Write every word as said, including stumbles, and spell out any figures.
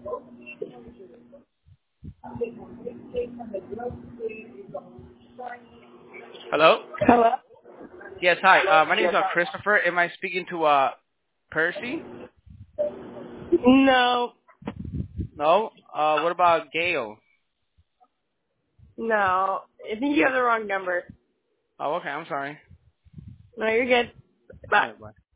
Hello? Hello? Yes, hi. Uh, my name is uh, Christopher. Am I speaking to uh, Percy? No, No? Uh, what about Gail? no. I think you have the wrong number. Oh, okay. I'm sorry. No, you're good. All Bye. right, bye.